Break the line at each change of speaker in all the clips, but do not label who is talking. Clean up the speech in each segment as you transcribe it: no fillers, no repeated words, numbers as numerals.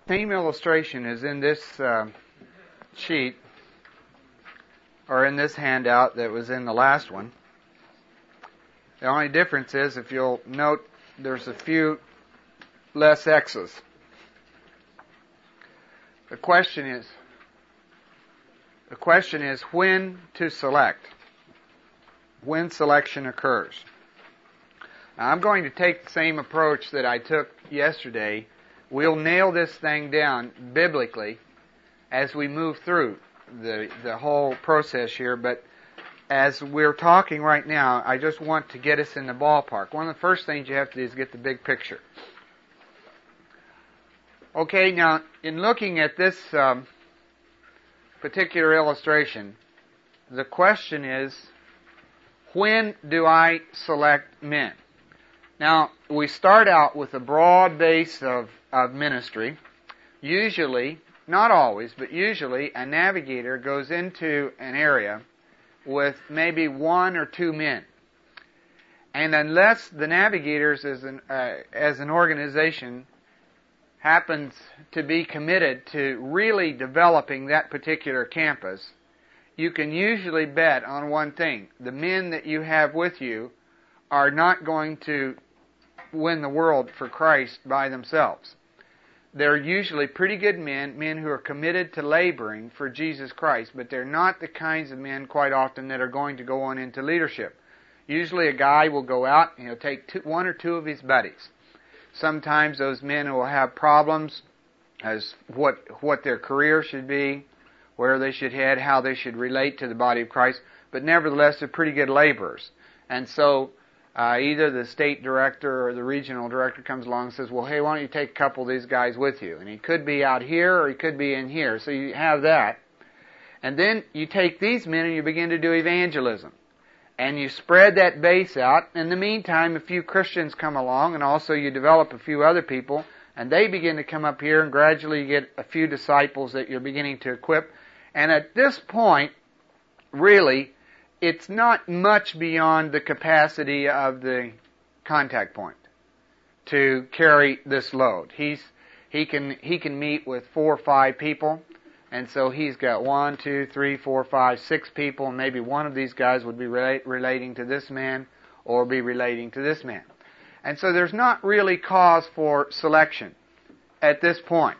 Same illustration is in this sheet, or in this handout that was in the last one. The only difference is, if you'll note, there's a few less X's. The question is when to select, when selection occurs. Now, I'm going to take the same approach that I took yesterday. We'll nail this thing down biblically as we move through the whole process here, but as we're talking right now, I just want to get us in the ballpark. One of the first things you have to do is get the big picture. Okay, now, in looking at this particular illustration, the question is, when do I select men? Now, we start out with a broad base of ministry. Usually, not always, but usually, a navigator goes into an area with maybe one or two men. And unless the navigators as an organization happens to be committed to really developing that particular campus, you can usually bet on one thing. The men that you have with you are not going to win the world for Christ by themselves. They're usually pretty good men who are committed to laboring for Jesus Christ, but they're not the kinds of men quite often that are going to go on into leadership. Usually a guy will go out and he'll take one or two of his buddies. Sometimes those men will have problems as what their career should be, where they should head, how they should relate to the body of Christ, but nevertheless they're pretty good laborers. And so either the state director or the regional director comes along and says, well, hey, why don't you take a couple of these guys with you? And he could be out here or he could be in here. So you have that. And then you take these men and you begin to do evangelism. And you spread that base out. In the meantime, a few Christians come along, and also you develop a few other people, and they begin to come up here, and gradually you get a few disciples that you're beginning to equip. And at this point, really, it's not much beyond the capacity of the contact point to carry this load. He can meet with 4 or 5 people, and so he's got 1, 2, 3, 4, 5, 6 people, and maybe one of these guys would be relating to this man or be relating to this man. And so there's not really cause for selection at this point.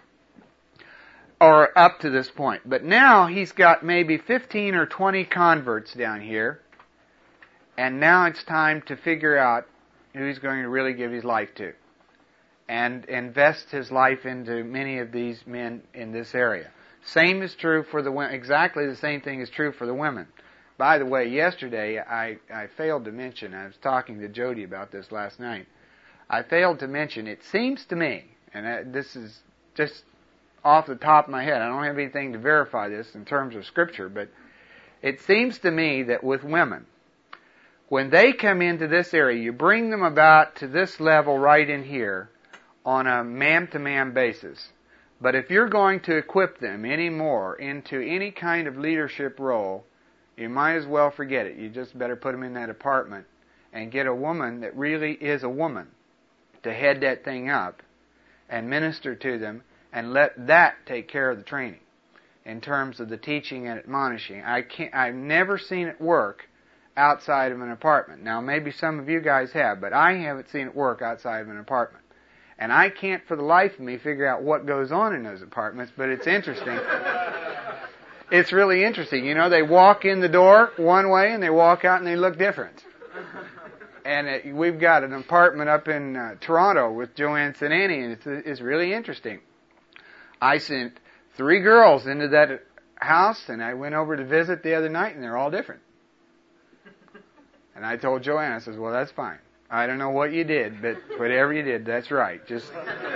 Or up to this point. But now he's got maybe 15 or 20 converts down here, and now it's time to figure out who he's going to really give his life to and invest his life into many of these men in this area. Same is true for the women. Exactly the same thing is true for the women. By the way, yesterday I failed to mention, I was talking to Jody about this last night, I failed to mention, it seems to me, and this is just off the top of my head, I don't have anything to verify this in terms of Scripture, but it seems to me that with women, when they come into this area, you bring them about to this level right in here on a man-to-man basis. But if you're going to equip them any more into any kind of leadership role, you might as well forget it. You just better put them in that apartment and get a woman that really is a woman to head that thing up and minister to them, and let that take care of the training in terms of the teaching and admonishing. I've never seen it work outside of an apartment. Now, maybe some of you guys have, but I haven't seen it work outside of an apartment. And I can't for the life of me figure out what goes on in those apartments, but it's interesting. It's really interesting. You know, they walk in the door one way and they walk out and they look different. And we've got an apartment up in Toronto with Joanne Sinani, and it's really interesting. I sent 3 girls into that house, and I went over to visit the other night, and they're all different. And I told Joanne, I says, well, that's fine. I don't know what you did, but whatever you did, that's right. Just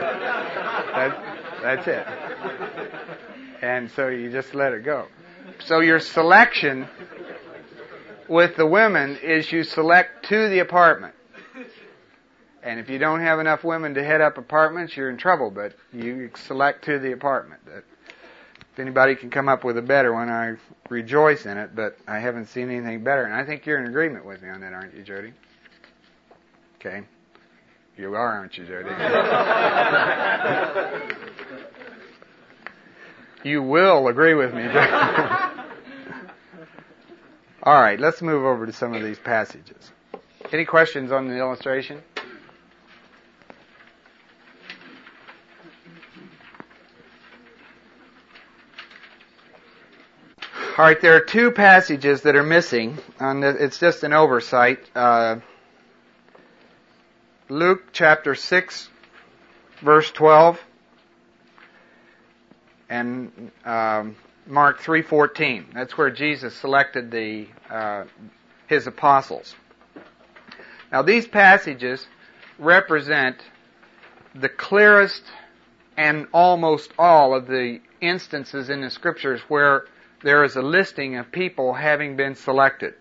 that's it. And so you just let it go. So your selection with the women is you select to the apartment. And if you don't have enough women to head up apartments, you're in trouble, but you select to the apartment. If anybody can come up with a better one, I rejoice in it, but I haven't seen anything better. And I think you're in agreement with me on that, aren't you, Jody? Okay. You are, aren't you, Jody? You will agree with me. All right, let's move over to some of these passages. Any questions on the illustration? All right, there are two passages that are missing. It's just an oversight. Luke chapter 6, verse 12, and Mark 3:14. That's where Jesus selected his apostles. Now, these passages represent the clearest and almost all of the instances in the Scriptures where there is a listing of people having been selected.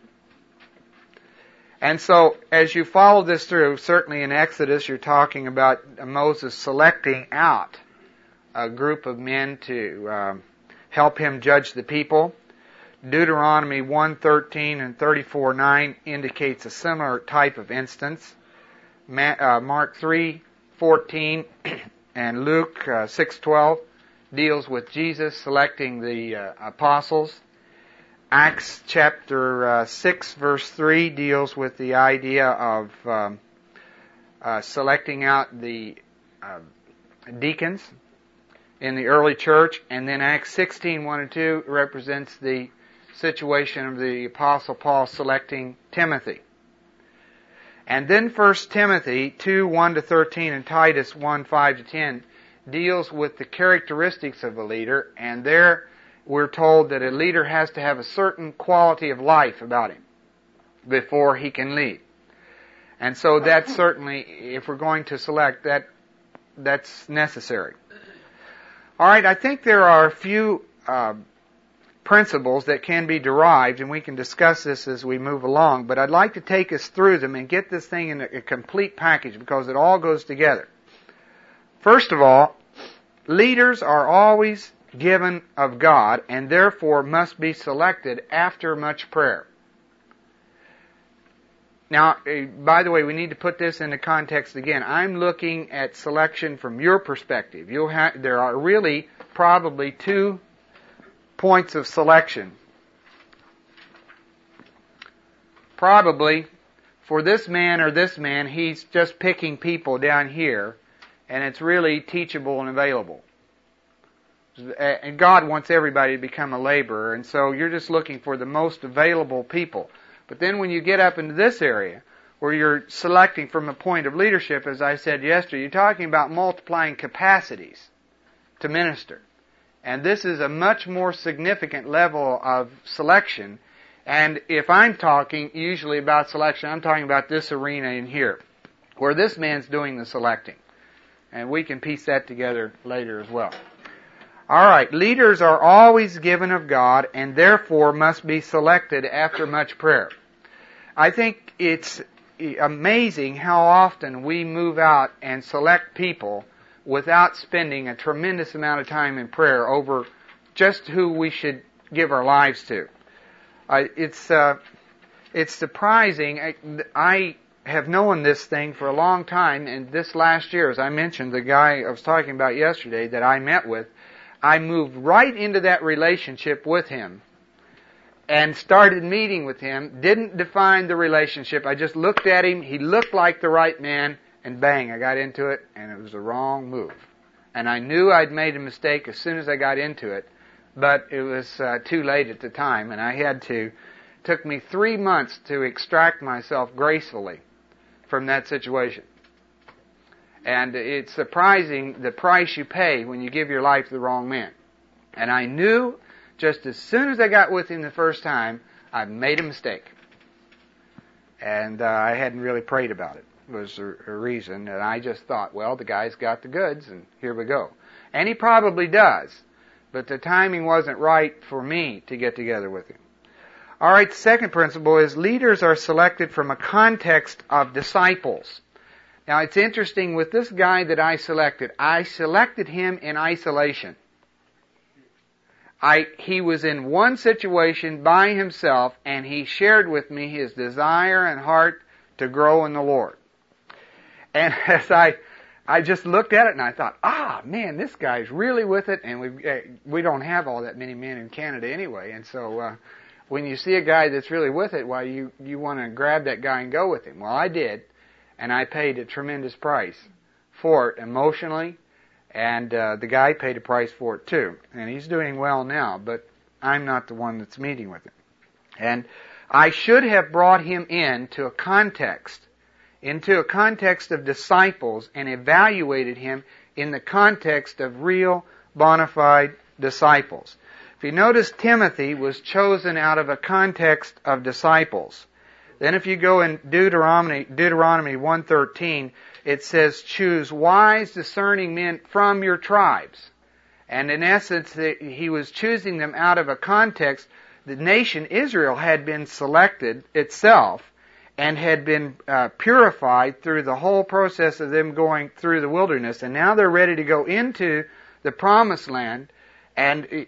And so, as you follow this through, certainly in Exodus you're talking about Moses selecting out a group of men to help him judge the people. Deuteronomy 1:13 and 34:9 indicates a similar type of instance. Mark 3:14 and Luke 6:12 deals with Jesus selecting the apostles. Acts chapter 6 verse 3 deals with the idea of selecting out the deacons in the early church. And then Acts 16:1 and 2 represents the situation of the Apostle Paul selecting Timothy. And then 1 Timothy 2:1 to 13 and Titus 1:5 to 10 deals with the characteristics of a leader, and there we're told that a leader has to have a certain quality of life about him before he can lead. And so that's certainly, if we're going to select, that's necessary. All right, I think there are a few principles that can be derived, and we can discuss this as we move along, but I'd like to take us through them and get this thing in a complete package because it all goes together. First of all, leaders are always given of God and therefore must be selected after much prayer. Now, by the way, we need to put this into context again. I'm looking at selection from your perspective. There are really probably 2 points of selection. Probably for this man or this man, he's just picking people down here, and it's really teachable and available. And God wants everybody to become a laborer, and so you're just looking for the most available people. But then when you get up into this area, where you're selecting from a point of leadership, as I said yesterday, you're talking about multiplying capacities to minister. And this is a much more significant level of selection. And if I'm talking usually about selection, I'm talking about this arena in here, where this man's doing the selecting. And we can piece that together later as well. All right, leaders are always given of God and therefore must be selected after much prayer. I think it's amazing how often we move out and select people without spending a tremendous amount of time in prayer over just who we should give our lives to. It's surprising. I have known this thing for a long time, and this last year, as I mentioned, the guy I was talking about yesterday that I met with, I moved right into that relationship with him and started meeting with him, didn't define the relationship. I just looked at him. He looked like the right man, and bang, I got into it, and it was the wrong move. And I knew I'd made a mistake as soon as I got into it, but it was too late at the time, and took me 3 months to extract myself gracefully from that situation. And it's surprising the price you pay when you give your life to the wrong man. And I knew just as soon as I got with him the first time, I made a mistake. And I hadn't really prayed about it. It was a reason. And I just thought, well, the guy's got the goods, and here we go. And he probably does. But the timing wasn't right for me to get together with him. All right, the second principle is leaders are selected from a context of disciples. Now, it's interesting with this guy that I selected him in isolation. He was in one situation by himself, and he shared with me his desire and heart to grow in the Lord. And as I I just looked at it and I thought, man, this guy's really with it, and we don't have all that many men in Canada anyway, and so when you see a guy that's really with it, well, you want to grab that guy and go with him. Well, I did, and I paid a tremendous price for it emotionally, and the guy paid a price for it too, and he's doing well now, but I'm not the one that's meeting with him. And I should have brought him into a context of disciples and evaluated him in the context of real bona fide disciples. If you notice, Timothy was chosen out of a context of disciples. Then if you go in Deuteronomy 1:13, it says, choose wise, discerning men from your tribes. And in essence, he was choosing them out of a context. The nation Israel had been selected itself and had been purified through the whole process of them going through the wilderness. And now they're ready to go into the promised land. They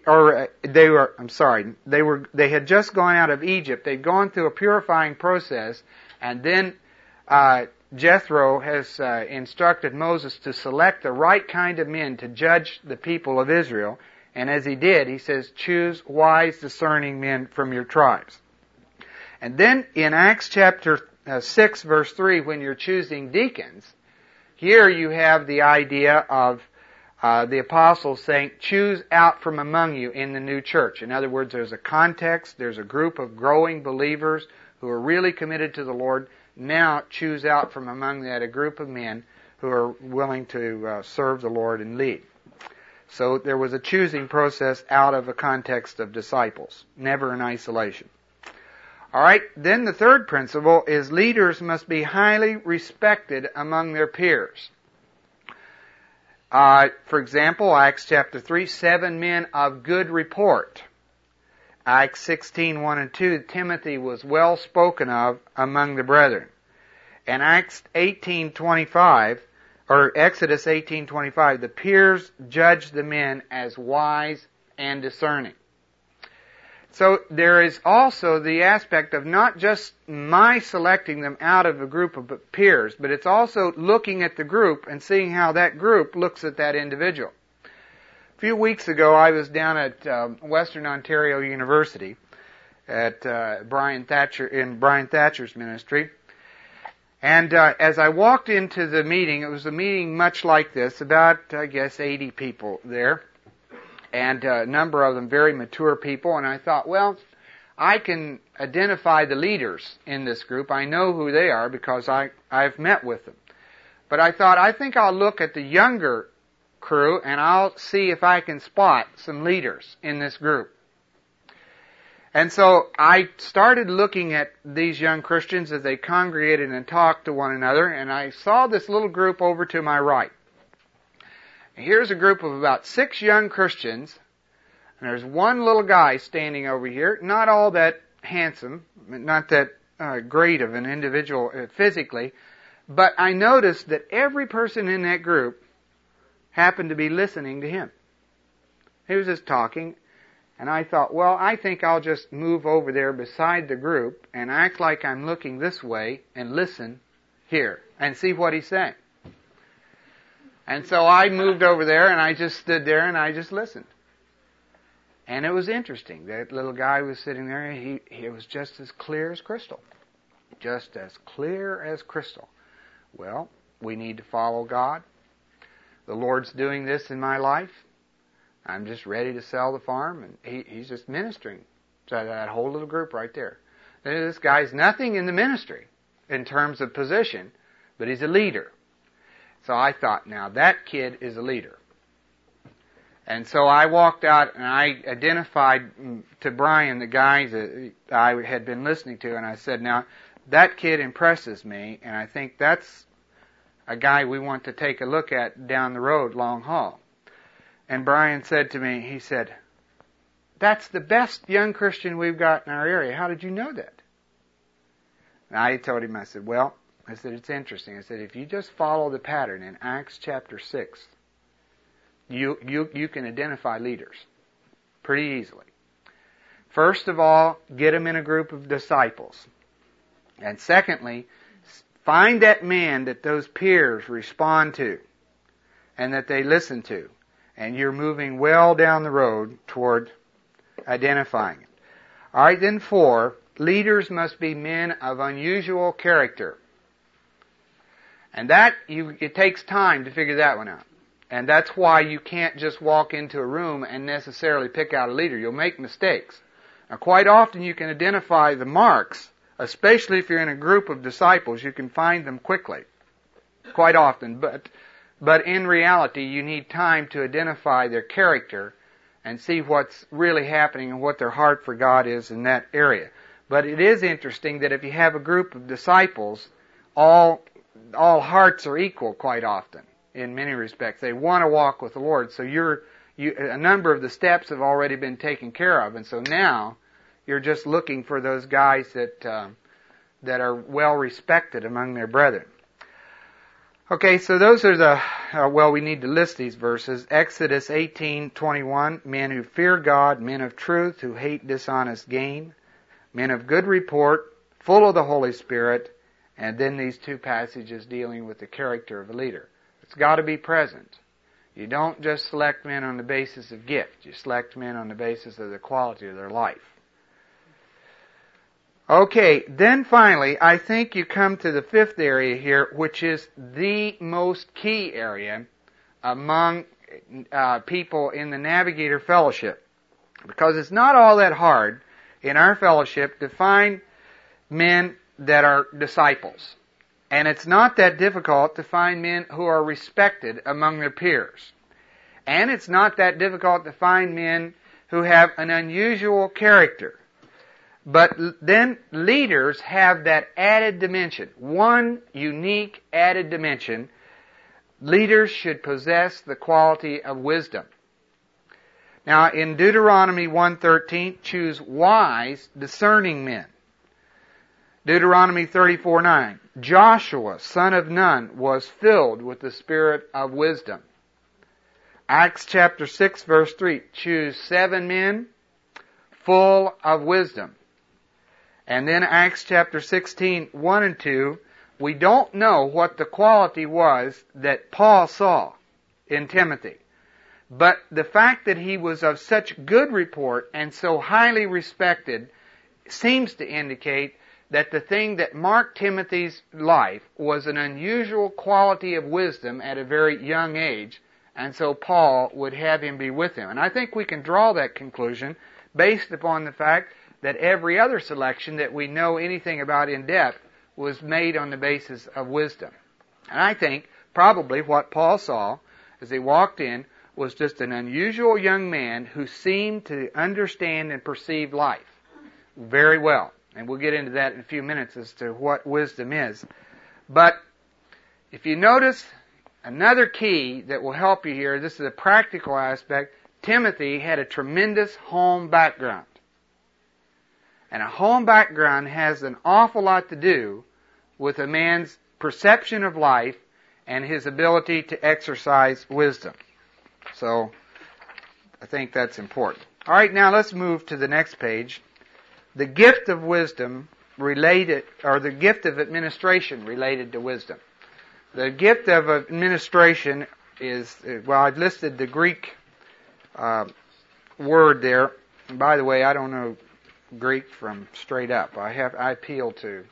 had just gone out of Egypt. They'd gone through a purifying process, and then Jethro has instructed Moses to select the right kind of men to judge the people of Israel. And as he did, he says, choose wise, discerning men from your tribes. And then in Acts chapter 6, verse 3, when you're choosing deacons, here you have the idea of the apostles saying, choose out from among you in the new church. In other words, there's a context, there's a group of growing believers who are really committed to the Lord. Now choose out from among that a group of men who are willing to serve the Lord and lead. So there was a choosing process out of a context of disciples, never in isolation. All right, then the third principle is leaders must be highly respected among their peers. For example, Acts chapter 3, 7 men of good report. Acts 16, 1 and 2, Timothy was well spoken of among the brethren. And Exodus 18:25, the peers judged the men as wise and discerning. So there is also the aspect of not just my selecting them out of a group of peers, but it's also looking at the group and seeing how that group looks at that individual. A few weeks ago, I was down at Western Ontario University at Brian Thatcher's ministry. And as I walked into the meeting, it was a meeting much like this, about, 80 people there. And a number of them very mature people, and I thought, well, I can identify the leaders in this group. I know who they are because I've met with them. But I thought, I think I'll look at the younger crew and I'll see if I can spot some leaders in this group. And so I started looking at these young Christians as they congregated and talked to one another, and I saw this little group over to my right. Here's a group of about 6 young Christians, and there's one little guy standing over here, not all that handsome, not that great of an individual physically, but I noticed that every person in that group happened to be listening to him. He was just talking, and I thought, well, I think I'll just move over there beside the group and act like I'm looking this way and listen here and see what he's saying. And so I moved over there and I just stood there and I just listened. And it was interesting. That little guy was sitting there, he was just as clear as crystal. Just as clear as crystal. Well, we need to follow God. The Lord's doing this in my life. I'm just ready to sell the farm, and he's just ministering to that whole little group right there. This guy's nothing in the ministry in terms of position, but he's a leader. So I thought, now that kid is a leader. And so I walked out and I identified to Brian the guys that I had been listening to, and I said, now that kid impresses me, and I think that's a guy we want to take a look at down the road, long haul. And Brian said to me, he said, that's the best young Christian we've got in our area. How did you know that? And I told him, I said, it's interesting. I said, if you just follow the pattern in Acts chapter 6, you can identify leaders pretty easily. First of all, get them in a group of disciples. And secondly, find that man that those peers respond to. and that they listen to. And you're moving well down the road toward identifying it. All right, then 4, leaders must be men of unusual character. And it takes time to figure that one out. And that's why you can't just walk into a room and necessarily pick out a leader. You'll make mistakes. Now, quite often you can identify the marks, especially if you're in a group of disciples. You can find them quickly, quite often. But in reality, you need time to identify their character and see what's really happening and what their heart for God is in that area. But it is interesting that if you have a group of disciples, all hearts are equal quite often in many respects. They want to walk with the Lord. So a number of the steps have already been taken care of, and so now you're just looking for those guys that are well respected among their brethren. Okay, so those are we need to list these verses. Exodus 18:21, men who fear God, men of truth, who hate dishonest gain, men of good report, full of the Holy Spirit, and then these 2 passages dealing with the character of a leader. It's got to be present. You don't just select men on the basis of gift. You select men on the basis of the quality of their life. Okay, then finally, I think you come to the 5th area here, which is the most key area among people in the Navigator Fellowship. Because it's not all that hard in our fellowship to find men that are disciples. And it's not that difficult to find men who are respected among their peers. And it's not that difficult to find men who have an unusual character. But then leaders have that added dimension, one unique added dimension. Leaders should possess the quality of wisdom. Now, in Deuteronomy 1:13, choose wise, discerning men. Deuteronomy 34:9, Joshua, son of Nun, was filled with the spirit of wisdom. Acts chapter 6, verse 3, choose 7 men full of wisdom. And then Acts chapter 16, 1 and 2, we don't know what the quality was that Paul saw in Timothy. But the fact that he was of such good report and so highly respected seems to indicate that the thing that marked Timothy's life was an unusual quality of wisdom at a very young age, and so Paul would have him be with him. And I think we can draw that conclusion based upon the fact that every other selection that we know anything about in depth was made on the basis of wisdom. And I think probably what Paul saw as he walked in was just an unusual young man who seemed to understand and perceive life very well. And we'll get into that in a few minutes as to what wisdom is. But if you notice another key that will help you here, this is a practical aspect. Timothy had a tremendous home background. And a home background has an awful lot to do with a man's perception of life and his ability to exercise wisdom. So, I think that's important. All right, now let's move to the next page. The gift of wisdom related, or the gift of administration related to wisdom. The gift of administration is, I've listed the Greek word there. And by the way, I don't know Greek from straight up. I appeal to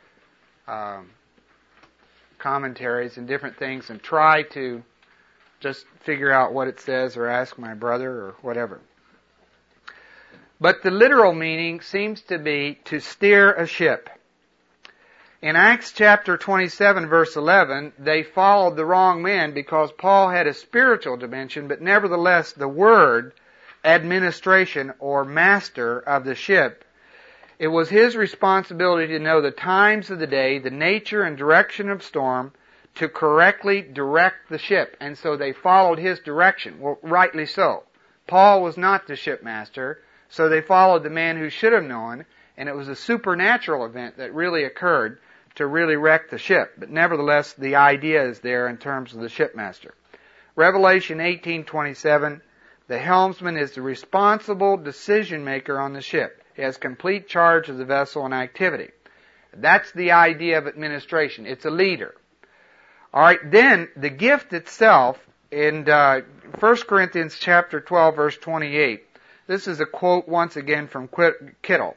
commentaries and different things and try to just figure out what it says or ask my brother or whatever. But the literal meaning seems to be to steer a ship. In Acts chapter 27 verse 11, they followed the wrong man because Paul had a spiritual dimension, but nevertheless the word administration or master of the ship, it was his responsibility to know the times of the day, the nature and direction of storm, to correctly direct the ship. And so they followed his direction. Well, rightly so. Paul was not the shipmaster, so they followed the man who should have known, and it was a supernatural event that really occurred to really wreck the ship. But nevertheless, the idea is there in terms of the shipmaster. Revelation 18:27, the helmsman is the responsible decision maker on the ship. He has complete charge of the vessel and activity. That's the idea of administration. It's a leader. All right, then the gift itself in 1 Corinthians chapter 12, verse 28, this is a quote once again from Kittel.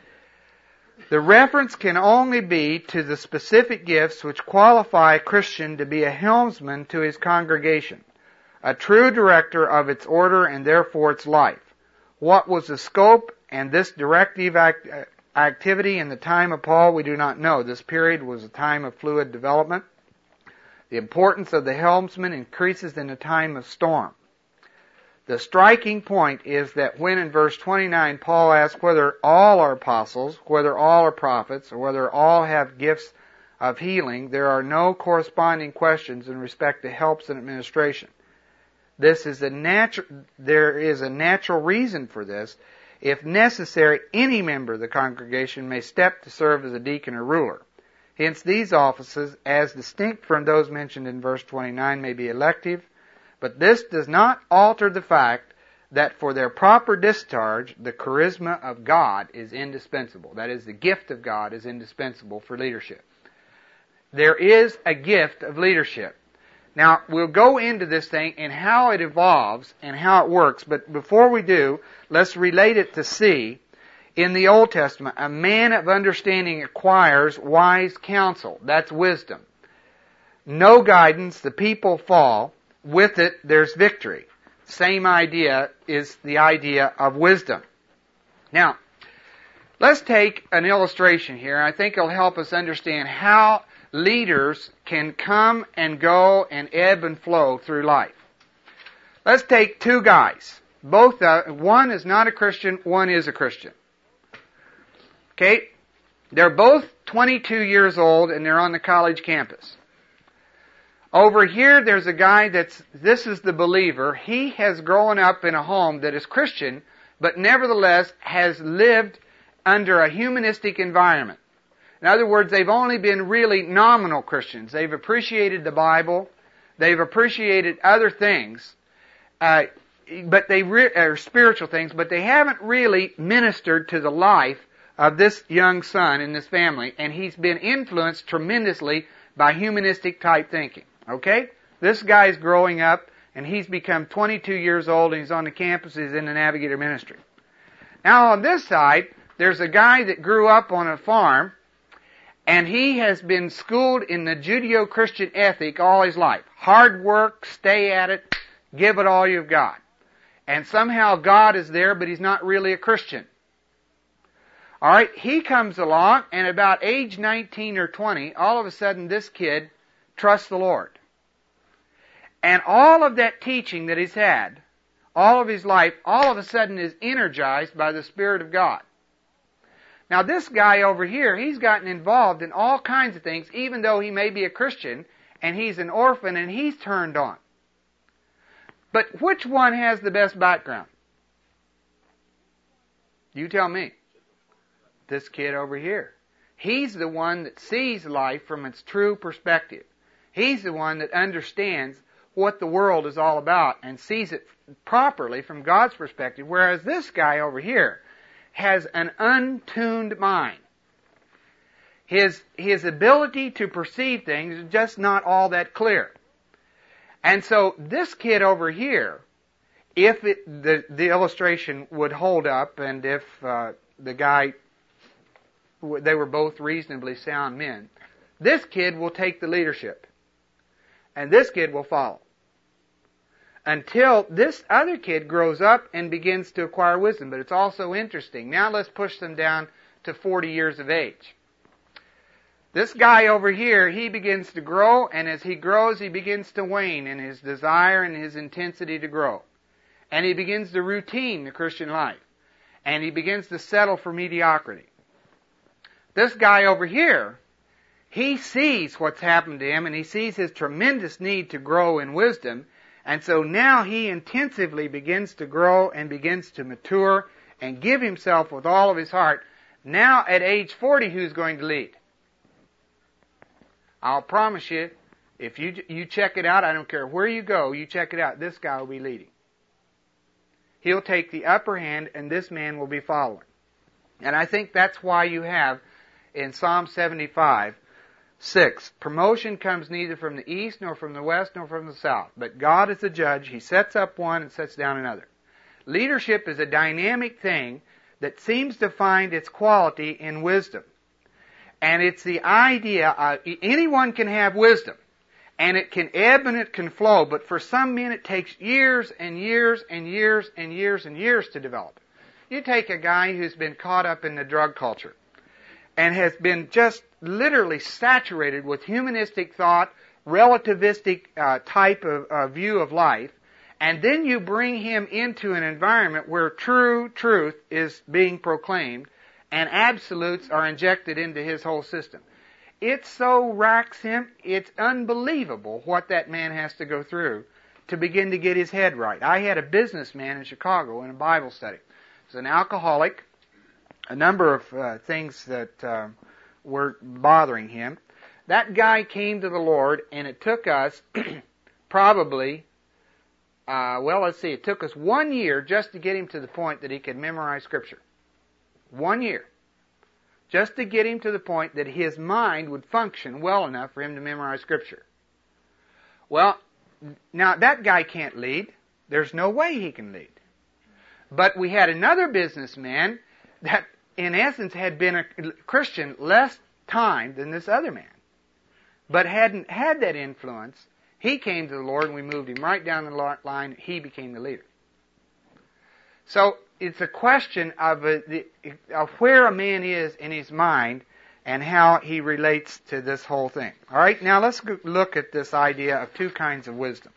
The reference can only be to the specific gifts which qualify a Christian to be a helmsman to his congregation, a true director of its order and therefore its life. What was the scope and this directive activity in the time of Paul, we do not know. This period was a time of fluid development. The importance of the helmsman increases in a time of storm. The striking point is that when in verse 29 Paul asks whether all are apostles, whether all are prophets, or whether all have gifts of healing, there are no corresponding questions in respect to helps and administration. There is a natural reason for this. If necessary, any member of the congregation may step to serve as a deacon or ruler. Hence, these offices, as distinct from those mentioned in verse 29, may be elective, but this does not alter the fact that for their proper discharge, the charisma of God is indispensable. That is, the gift of God is indispensable for leadership. There is a gift of leadership. Now, we'll go into this thing and how it evolves and how it works, but before we do, let's relate it to see. In the Old Testament, a man of understanding acquires wise counsel. That's wisdom. No guidance, the people fall. With it, there's victory. Same idea is the idea of wisdom. Now, let's take an illustration here. I think it'll help us understand how leaders can come and go and ebb and flow through life. Let's take two guys. One is not a Christian, one is a Christian. Okay? They're both 22 years old and they're on the college campus. Over here, there's a guy this is the believer. He has grown up in a home that is Christian, but nevertheless has lived under a humanistic environment. In other words, they've only been really nominal Christians. They've appreciated the Bible. They've appreciated other things, but are spiritual things, but they haven't really ministered to the life of this young son in this family, and he's been influenced tremendously by humanistic type thinking. Okay? This guy's growing up, and he's become 22 years old, and he's on the campus, he's in the Navigator ministry. Now on this side, there's a guy that grew up on a farm, and he has been schooled in the Judeo-Christian ethic all his life. Hard work, stay at it, give it all you've got. And somehow God is there, but he's not really a Christian. Alright, he comes along, and about age 19 or 20, all of a sudden this kid trusts the Lord. And all of that teaching that he's had, all of his life, all of a sudden is energized by the Spirit of God. Now this guy over here, he's gotten involved in all kinds of things, even though he may be a Christian, and he's an orphan, and he's turned on. But which one has the best background? You tell me. This kid over here. He's the one that sees life from its true perspective. He's the one that understands what the world is all about and sees it properly from God's perspective, whereas this guy over here has an untuned mind. His ability to perceive things is just not all that clear. And so this kid over here, if the illustration would hold up, and if the guy, they were both reasonably sound men, this kid will take the leadership. And this kid will follow. Until this other kid grows up and begins to acquire wisdom. But it's also interesting. Now let's push them down to 40 years of age. This guy over here, he begins to grow, and as he grows, he begins to wane in his desire and his intensity to grow. And he begins to routine the Christian life. And he begins to settle for mediocrity. This guy over here, he sees what's happened to him, and he sees his tremendous need to grow in wisdom, and so now he intensively begins to grow and begins to mature and give himself with all of his heart. Now at age 40, who's going to lead? I'll promise you, if you check it out, I don't care where you go, you check it out, this guy will be leading. He'll take the upper hand, and this man will be following. And I think that's why you have in Psalm 75, 6. Promotion comes neither from the east, nor from the west, nor from the south. But God is the judge. He sets up one and sets down another. Leadership is a dynamic thing that seems to find its quality in wisdom. And it's the idea, anyone can have wisdom. And it can ebb and it can flow, but for some men it takes years and years and years and years and years to develop. You take a guy who's been caught up in the drug culture and has been just literally saturated with humanistic thought, relativistic type of view of life, and then you bring him into an environment where true truth is being proclaimed and absolutes are injected into his whole system. It so racks him, it's unbelievable what that man has to go through to begin to get his head right. I had a businessman in Chicago in a Bible study. He was an alcoholic, a number of things that were bothering him. That guy came to the Lord, and it took us probably, it took us 1 year just to get him to the point that he could memorize Scripture. 1 year. Just to get him to the point that his mind would function well enough for him to memorize Scripture. Well, now that guy can't lead. There's no way he can lead. But we had another businessman that, in essence, had been a Christian less time than this other man, but hadn't had that influence. He came to the Lord, and we moved him right down the line. He became the leader. So it's a question of where a man is in his mind and how he relates to this whole thing. All right, now let's look at this idea of two kinds of wisdom.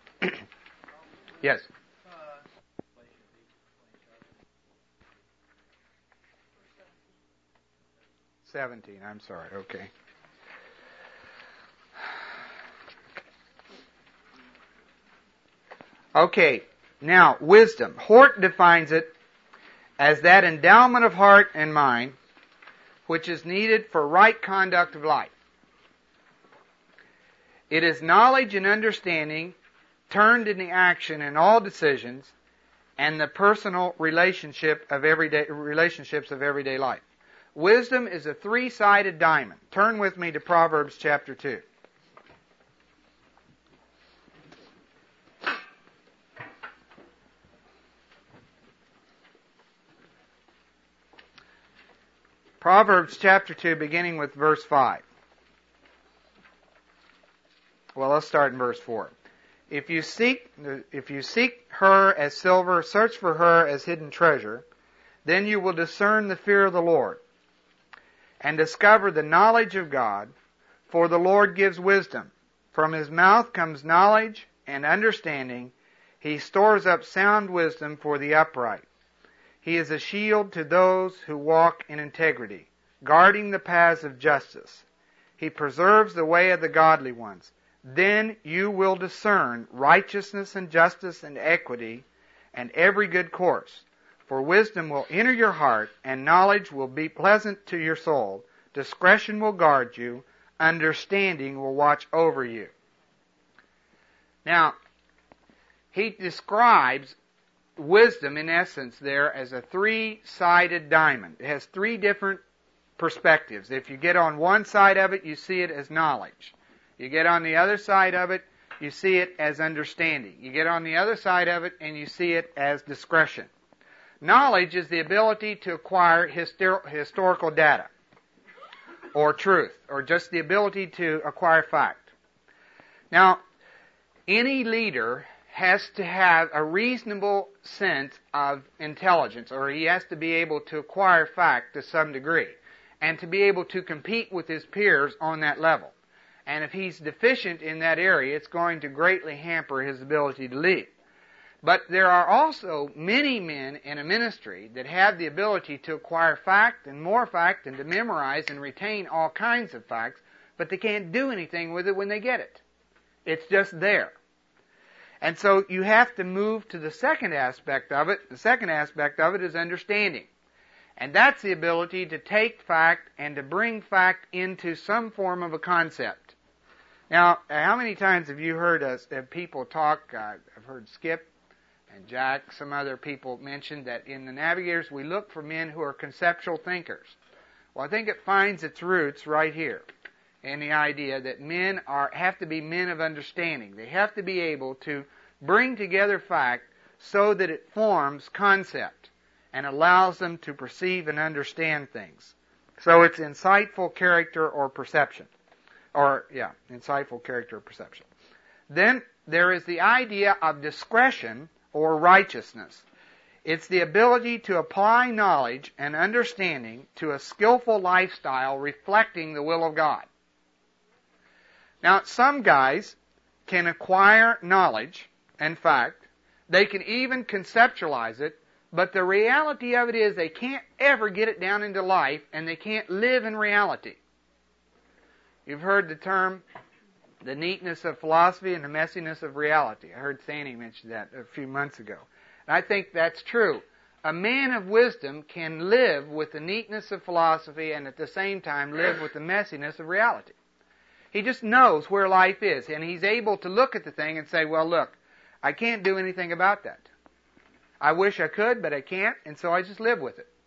Yes? 17, I'm sorry, okay. Okay, now, wisdom. Hort defines it as that endowment of heart and mind which is needed for right conduct of life. It is knowledge and understanding turned into action in all decisions and the personal relationships of everyday life. Wisdom is a three-sided diamond. Turn with me to Proverbs chapter 2. Proverbs chapter 2, beginning with verse 5. Well, let's start in verse 4. If you seek her as silver, search for her as hidden treasure, then you will discern the fear of the Lord and discover the knowledge of God, for the Lord gives wisdom. From his mouth comes knowledge and understanding. He stores up sound wisdom for the upright. He is a shield to those who walk in integrity, guarding the paths of justice. He preserves the way of the godly ones. Then you will discern righteousness and justice and equity and every good course. For wisdom will enter your heart, and knowledge will be pleasant to your soul. Discretion will guard you. Understanding will watch over you. Now, he describes wisdom, in essence, there as a three-sided diamond. It has three different perspectives. If you get on one side of it, you see it as knowledge. You get on the other side of it, you see it as understanding. You get on the other side of it, and you see it as discretion. Knowledge is the ability to acquire historical data, or truth, or just the ability to acquire fact. Now, any leader has to have a reasonable sense of intelligence, or he has to be able to acquire fact to some degree, and to be able to compete with his peers on that level. And if he's deficient in that area, it's going to greatly hamper his ability to lead. But there are also many men in a ministry that have the ability to acquire fact and more fact and to memorize and retain all kinds of facts, but they can't do anything with it when they get it. It's just there. And so you have to move to the second aspect of it. The second aspect of it is understanding. And that's the ability to take fact and to bring fact into some form of a concept. Now, how many times have you heard people talk? I've heard Skip and Jack, some other people mention that in the Navigators we look for men who are conceptual thinkers. Well, I think it finds its roots right here. in the idea that men have to be men of understanding. They have to be able to bring together fact so that it forms concept and allows them to perceive and understand things. So it's insightful character or perception. Insightful character or perception. Then there is the idea of discretion or righteousness. It's the ability to apply knowledge and understanding to a skillful lifestyle reflecting the will of God. Now, some guys can acquire knowledge and fact. They can even conceptualize it, but the reality of it is they can't ever get it down into life, and they can't live in reality. You've heard the term, the neatness of philosophy and the messiness of reality. I heard Sandy mention that a few months ago. And I think that's true. A man of wisdom can live with the neatness of philosophy and at the same time live with the messiness of reality. He just knows where life is, and he's able to look at the thing and say, well, look, I can't do anything about that. I wish I could, but I can't, and so I just live with it.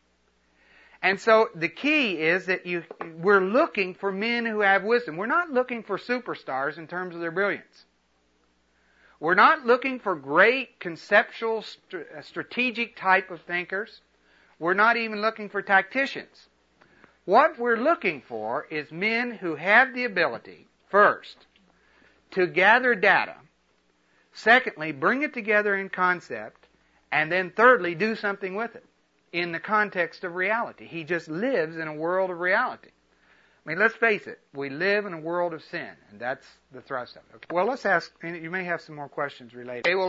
And so the key is that we're looking for men who have wisdom. We're not looking for superstars in terms of their brilliance. We're not looking for great conceptual, strategic type of thinkers. We're not even looking for tacticians. What we're looking for is men who have the ability, first, to gather data, secondly, bring it together in concept, and then thirdly, do something with it in the context of reality. He just lives in a world of reality. I mean, let's face it, we live in a world of sin, and that's the thrust of it. Okay. Well, let's ask, you may have some more questions related. Okay, well,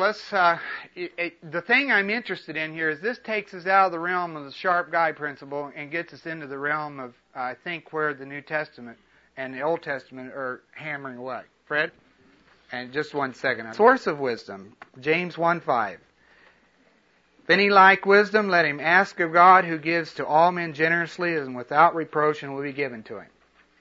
the thing I'm interested in here is this takes us out of the realm of the sharp guy principle and gets us into the realm of, I think, where the New Testament and the Old Testament are hammering away. Fred? And just one second. Source of wisdom, James 1:5. If any lack wisdom, let him ask of God, who gives to all men generously and without reproach, and will be given to him.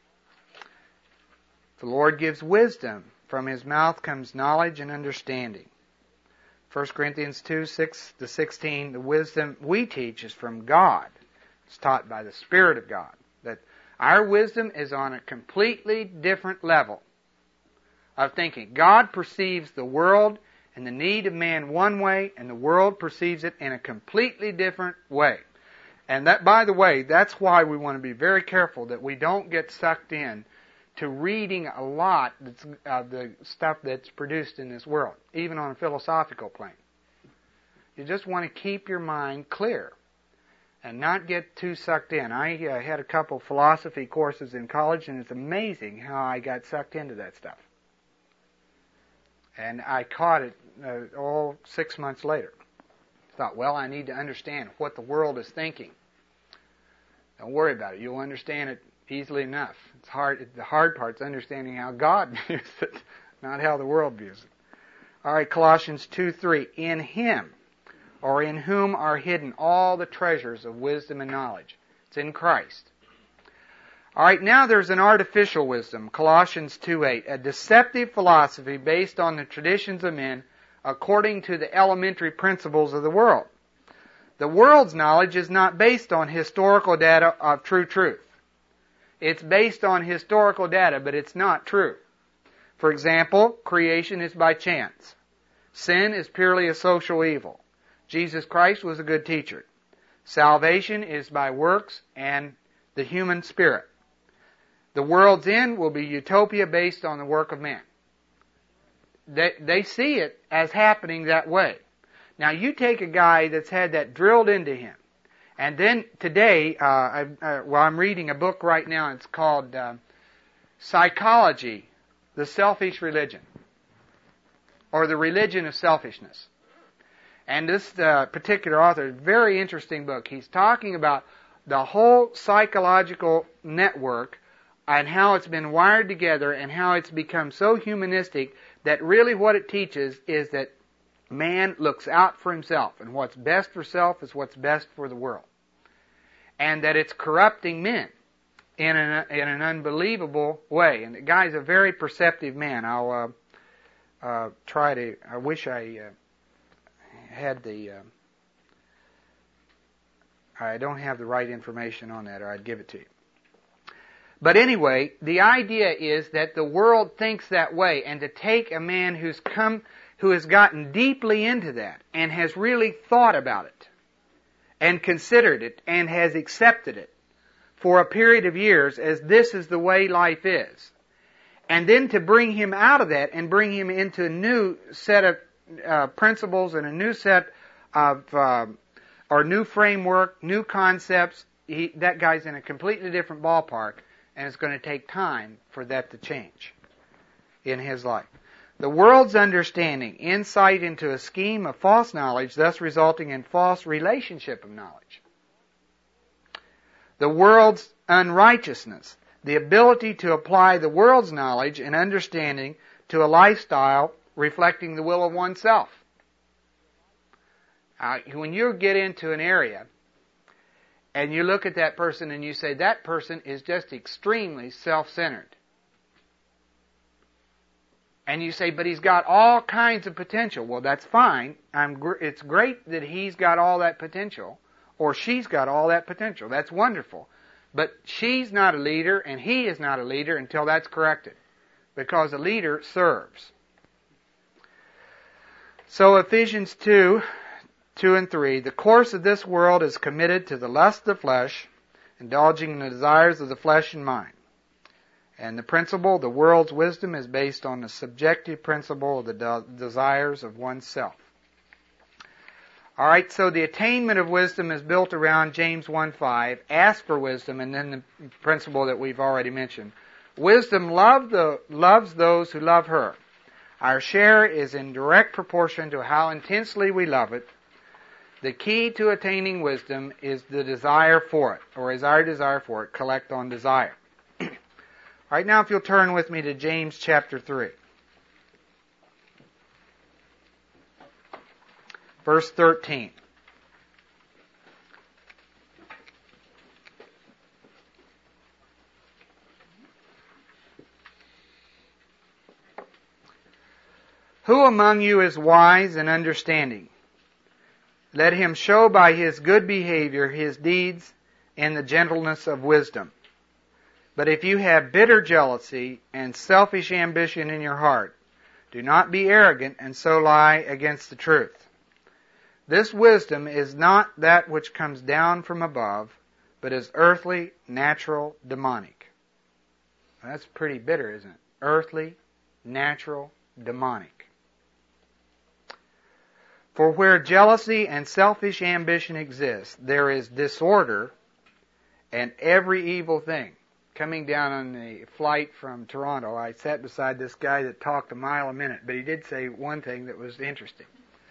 The Lord gives wisdom. From his mouth comes knowledge and understanding. 1 Corinthians 2:6-16, the wisdom we teach is from God. It's taught by the Spirit of God. That our wisdom is on a completely different level of thinking. God perceives the world and the need of man one way, and the world perceives it in a completely different way. And that, by the way, that's why we want to be very careful that we don't get sucked in to reading a lot of the stuff that's produced in this world, even on a philosophical plane. You just want to keep your mind clear and not get too sucked in. I had a couple philosophy courses in college, and it's amazing how I got sucked into that stuff. And I caught it all 6 months later. Thought, well, I need to understand what the world is thinking. Don't worry about it. You'll understand it easily enough. It's hard. The hard part's understanding how God views it, not how the world views it. All right, Colossians 2:3. In Him, or in whom are hidden all the treasures of wisdom and knowledge. It's in Christ. All right, now there's an artificial wisdom, Colossians 2:8, a deceptive philosophy based on the traditions of men according to the elementary principles of the world. The world's knowledge is not based on historical data of true truth. It's based on historical data, but it's not true. For example, creation is by chance. Sin is purely a social evil. Jesus Christ was a good teacher. Salvation is by works and the human spirit. The world's end will be utopia based on the work of man. They see it as happening that way. Now, you take a guy that's had that drilled into him, and then today, I'm reading a book right now. It's called Psychology, the Selfish Religion, or the Religion of Selfishness. And this particular author, very interesting book. He's talking about the whole psychological network and how it's been wired together and how it's become so humanistic that really what it teaches is that man looks out for himself, and what's best for self is what's best for the world. And that it's corrupting men in an unbelievable way. And the guy's a very perceptive man. I'll I wish I had I don't have the right information on that, or I'd give it to you. But anyway, the idea is that the world thinks that way, and to take a man who has gotten deeply into that and has really thought about it and considered it and has accepted it for a period of years as this is the way life is, and then to bring him out of that and bring him into a new set of principles and a new set of or new framework, new concepts, that guy's in a completely different ballpark, and it's going to take time for that to change in his life. The world's understanding, insight into a scheme of false knowledge, thus resulting in false relationship of knowledge. The world's unrighteousness, the ability to apply the world's knowledge and understanding to a lifestyle reflecting the will of oneself. When you get into an area and you look at that person and you say, that person is just extremely self-centered. And you say, but he's got all kinds of potential. Well, that's fine. It's great that he's got all that potential, or she's got all that potential. That's wonderful. But she's not a leader, and he is not a leader until that's corrected, because a leader serves. So Ephesians 2 and 3, the course of this world is committed to the lust of the flesh, indulging in the desires of the flesh and mind. And the principle, the world's wisdom, is based on the subjective principle of the desires of oneself. All right, so the attainment of wisdom is built around James 1:5. Ask for wisdom, and then the principle that we've already mentioned. Wisdom loves those who love her. Our share is in direct proportion to how intensely we love it. The key to attaining wisdom is the desire for it, or is our desire for it. Collect on desire. All right, now if you'll turn with me to James chapter 3. Verse 13. Who among you is wise and understanding? Let him show by his good behavior his deeds in the gentleness of wisdom. But if you have bitter jealousy and selfish ambition in your heart, do not be arrogant and so lie against the truth. This wisdom is not that which comes down from above, but is earthly, natural, demonic. Now, that's pretty bitter, isn't it? Earthly, natural, demonic. For where jealousy and selfish ambition exist, there is disorder and every evil thing. Coming down on the flight from Toronto, I sat beside this guy that talked a mile a minute, but he did say one thing that was interesting.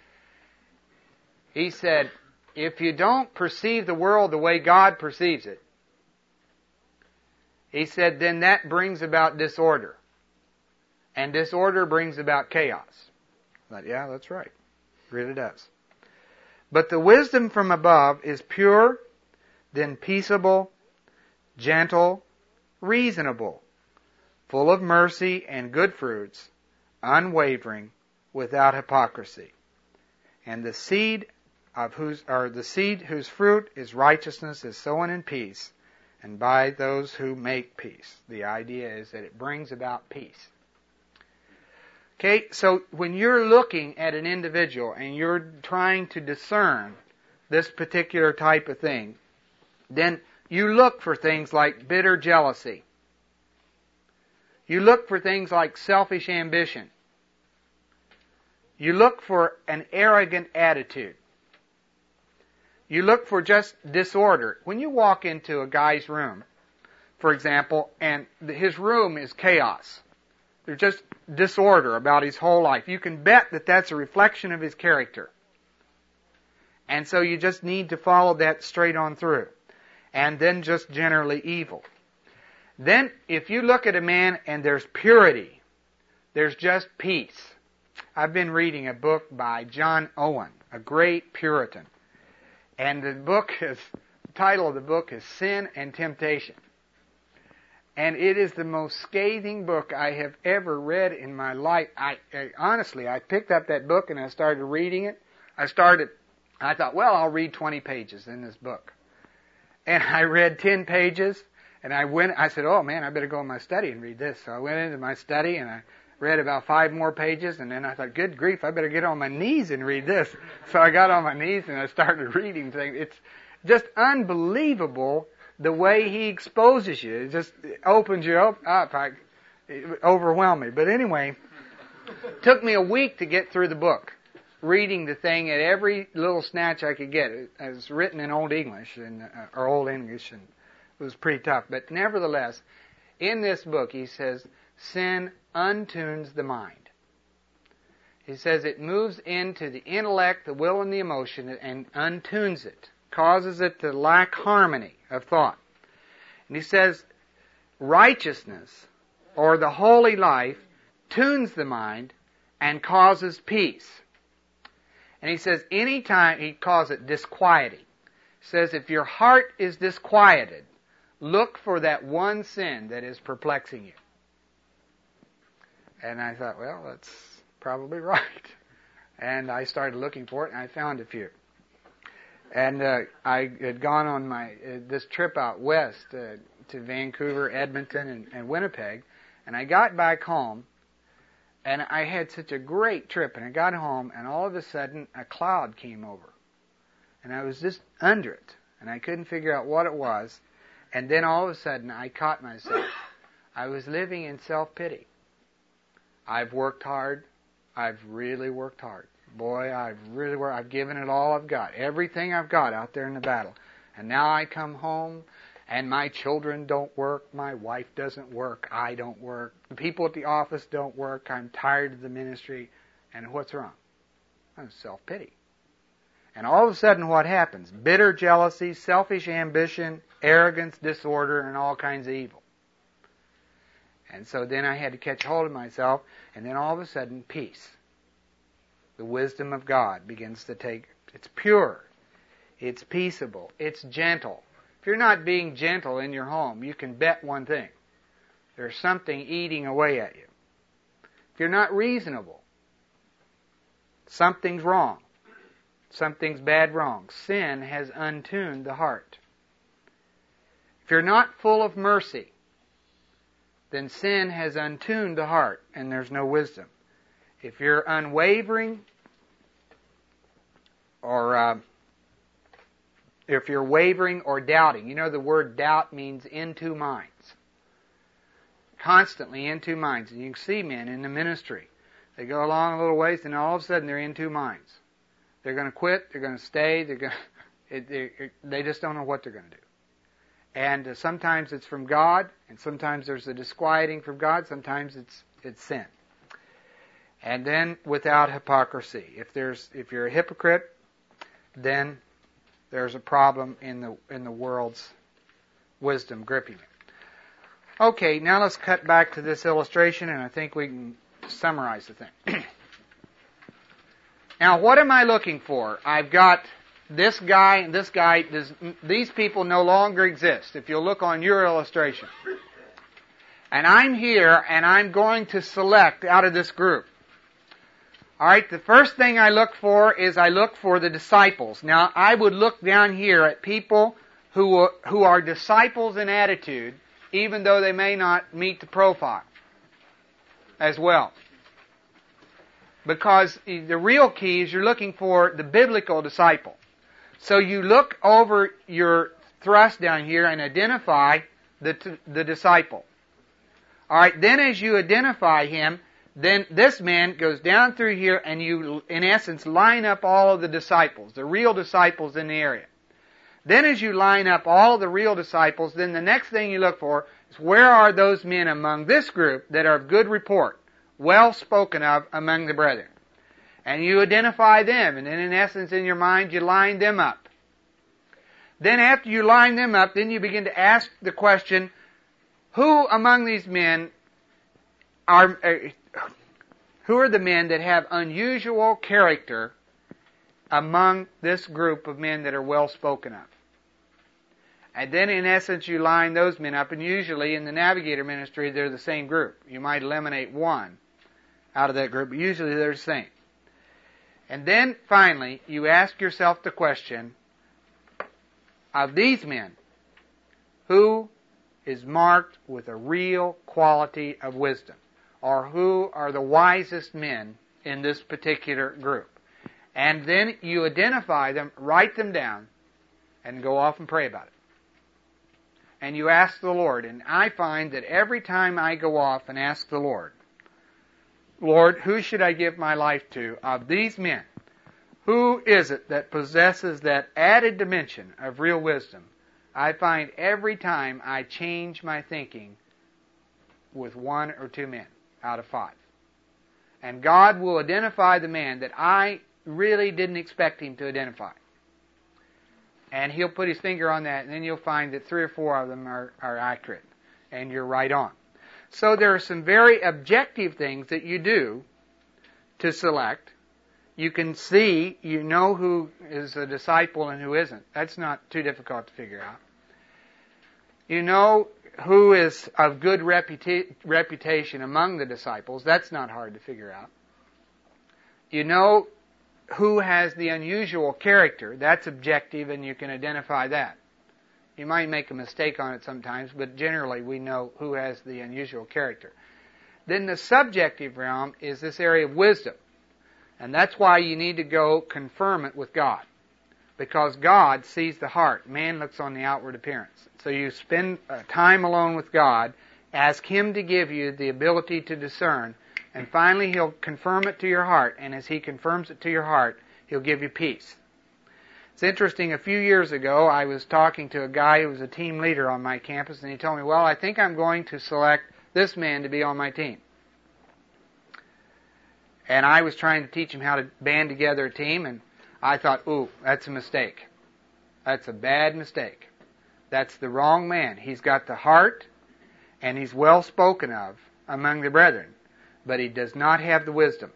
He said, if you don't perceive the world the way God perceives it, he said, then that brings about disorder. And disorder brings about chaos. I thought, yeah, that's right. It really does. But the wisdom from above is pure, then peaceable, gentle, reasonable, full of mercy and good fruits, unwavering, without hypocrisy. And the seed whose fruit is righteousness is sown in peace, and by those who make peace. The idea is that it brings about peace. Okay, so when you're looking at an individual and you're trying to discern this particular type of thing, then you look for things like bitter jealousy. You look for things like selfish ambition. You look for an arrogant attitude. You look for just disorder. When you walk into a guy's room, for example, and his room is chaos, there's just disorder about his whole life, you can bet that that's a reflection of his character. And so you just need to follow that straight on through. And then just generally evil. Then, if you look at a man and there's purity, there's just peace. I've been reading a book by John Owen, a great Puritan. And the title of the book is Sin and Temptation. And it is the most scathing book I have ever read in my life. Honestly, I picked up that book and I started reading it. I thought, well, I'll read 20 pages in this book. And I read 10 pages, And I said, oh man, I better go in my study and read this. So I went into my study and I read about 5 more pages, and then I thought, good grief, I better get on my knees and read this. So I got on my knees and I started reading things. It's just unbelievable the way he exposes you. It just opens you up. It overwhelmed me. But anyway, it took me a week to get through the book, reading the thing at every little snatch I could get. It was written in Old English, or Old English, and it was pretty tough. But nevertheless, in this book, he says, sin untunes the mind. He says it moves into the intellect, the will, and the emotion, and untunes it, causes it to lack harmony of thought. And he says righteousness, or the holy life, tunes the mind and causes peace. And he says anytime, he calls it disquieting. He says if your heart is disquieted, look for that one sin that is perplexing you. And I thought, well, that's probably right. And I started looking for it, and I found a few. And I had gone on this trip out west to Vancouver, Edmonton, and Winnipeg, and I got back home, and I had such a great trip, and I got home, and all of a sudden, a cloud came over. And I was just under it, and I couldn't figure out what it was. And then all of a sudden, I caught myself. I was living in self-pity. I've worked hard. I've really worked hard. Boy, I've really worked. I've given it all I've got. Everything I've got out there in the battle. And now I come home, and my children don't work. My wife doesn't work. I don't work. The people at the office don't work. I'm tired of the ministry. And what's wrong? Oh, self-pity. And all of a sudden, what happens? Bitter jealousy, selfish ambition, arrogance, disorder, and all kinds of evil. And so then I had to catch hold of myself, and then all of a sudden, peace. The wisdom of God begins to take, it's pure, it's peaceable, it's gentle. If you're not being gentle in your home, you can bet one thing. There's something eating away at you. If you're not reasonable, something's wrong. Something's bad wrong. Sin has untuned the heart. If you're not full of mercy, then sin has untuned the heart, and there's no wisdom. If you're unwavering, or if you're wavering or doubting, you know the word doubt means in two minds. Constantly in two minds. And you can see men in the ministry. They go along a little ways, and all of a sudden they're in two minds. They're going to quit, they're going to stay, they just don't know what they're going to do. And sometimes it's from God, and sometimes there's a disquieting from God, sometimes it's sin. And then without hypocrisy. If you're a hypocrite, then there's a problem in the world's wisdom gripping it. Okay, now let's cut back to this illustration, and I think we can summarize the thing. Now, what am I looking for? I've got this guy and this guy. These people no longer exist, if you'll look on your illustration. And I'm here, and I'm going to select out of this group. All right, the first thing I look for is I look for the disciples. Now, I would look down here at people who are disciples in attitude, even though they may not meet the profile as well. Because the real key is you're looking for the biblical disciple. So you look over your thrust down here and identify the disciple. All right, then as you identify him, then this man goes down through here and you, in essence, line up all of the disciples, the real disciples in the area. Then as you line up all of the real disciples, then the next thing you look for is where are those men among this group that are of good report, well spoken of among the brethren. And you identify them, and then in essence in your mind you line them up. Then after you line them up, then you begin to ask the question, who among these men who are the men that have unusual character among this group of men that are well spoken of? And then in essence you line those men up, and usually in the Navigator ministry they're the same group. You might eliminate one out of that group, but usually they're the same. And then finally you ask yourself the question, of these men, who is marked with a real quality of wisdom, or who are the wisest men in this particular group. And then you identify them, write them down, and go off and pray about it. And you ask the Lord, and I find that every time I go off and ask the Lord, Lord, who should I give my life to of these men? Who is it that possesses that added dimension of real wisdom? I find every time I change my thinking with 1 or 2 men out of 5. And God will identify the man that I really didn't expect Him to identify. And He'll put His finger on that, and then you'll find that 3 or 4 of them are accurate. And you're right on. So there are some very objective things that you do to select. You can see, you know who is a disciple and who isn't. That's not too difficult to figure out. You know who is of good reputation among the disciples. That's not hard to figure out. You know who has the unusual character. That's objective, and you can identify that. You might make a mistake on it sometimes, but generally we know who has the unusual character. Then the subjective realm is this area of wisdom. And that's why you need to go confirm it with God. Because God sees the heart. Man looks on the outward appearance. So you spend time alone with God, ask Him to give you the ability to discern, and finally He'll confirm it to your heart. And as He confirms it to your heart, He'll give you peace. It's interesting, a few years ago, I was talking to a guy who was a team leader on my campus, and he told me, well, I think I'm going to select this man to be on my team. And I was trying to teach him how to band together a team, and I thought, ooh, that's a mistake. That's a bad mistake. That's the wrong man. He's got the heart, and he's well spoken of among the brethren, but he does not have the wisdom.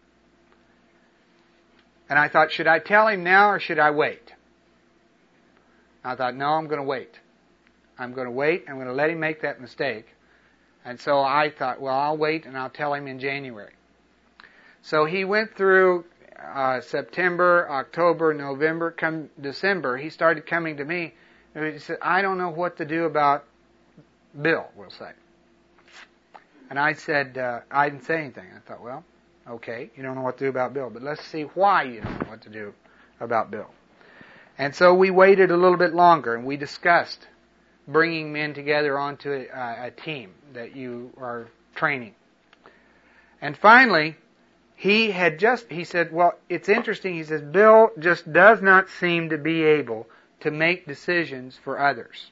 And I thought, should I tell him now or should I wait? I thought, no, I'm going to wait. I'm going to wait. I'm going to let him make that mistake. And so I thought, well, I'll wait and I'll tell him in January. So he went through September, October, November. Come December, he started coming to me. And he said, I don't know what to do about Bill, we'll say. And I said, I didn't say anything. I thought, well, okay, you don't know what to do about Bill, but let's see why you don't know what to do about Bill. And so we waited a little bit longer, and we discussed bringing men together onto a team that you are training. And finally, he said, well, it's interesting. He says, Bill just does not seem to be able to make decisions for others.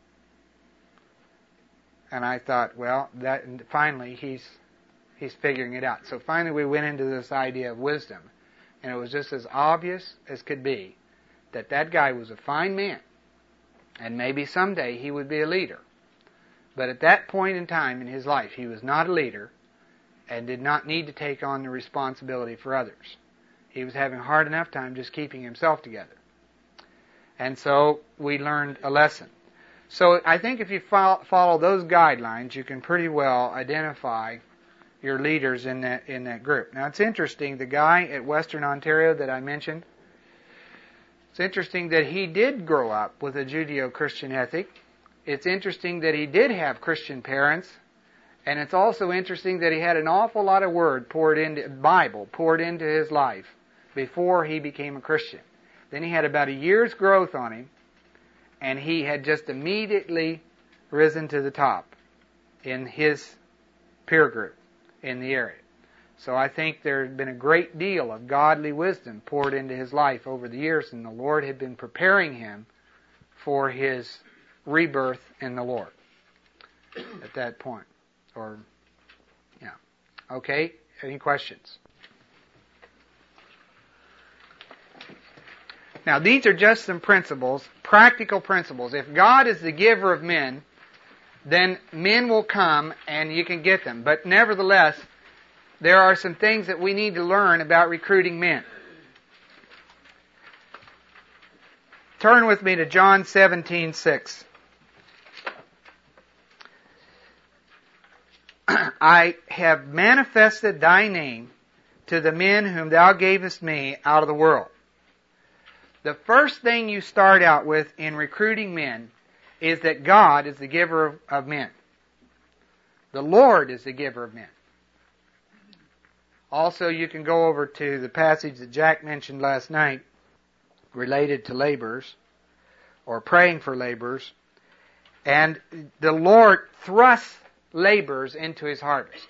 And I thought, well, finally he's figuring it out. So finally we went into this idea of wisdom. And it was just as obvious as could be that that guy was a fine man. And maybe someday he would be a leader. But at that point in time in his life, he was not a leader and did not need to take on the responsibility for others. He was having a hard enough time just keeping himself together. And so we learned a lesson. So I think if you follow those guidelines, you can pretty well identify your leaders in that group. Now it's interesting, the guy at Western Ontario that I mentioned, it's interesting that he did grow up with a Judeo-Christian ethic. It's interesting that he did have Christian parents. And it's also interesting that he had an awful lot of Bible poured into his life before he became a Christian. Then he had about a year's growth on him, and he had just immediately risen to the top in his peer group in the area. So I think there had been a great deal of godly wisdom poured into his life over the years, and the Lord had been preparing him for his rebirth in the Lord at that point. Okay, any questions? Now these are just some principles, practical principles. If God is the giver of men, then men will come and you can get them. But nevertheless, there are some things that we need to learn about recruiting men. Turn with me to John 17:6. I have manifested thy name to the men whom thou gavest me out of the world. The first thing you start out with in recruiting men is that God is the giver of men. The Lord is the giver of men. Also, you can go over to the passage that Jack mentioned last night related to laborers, or praying for laborers. And the Lord thrusts laborers into His harvest.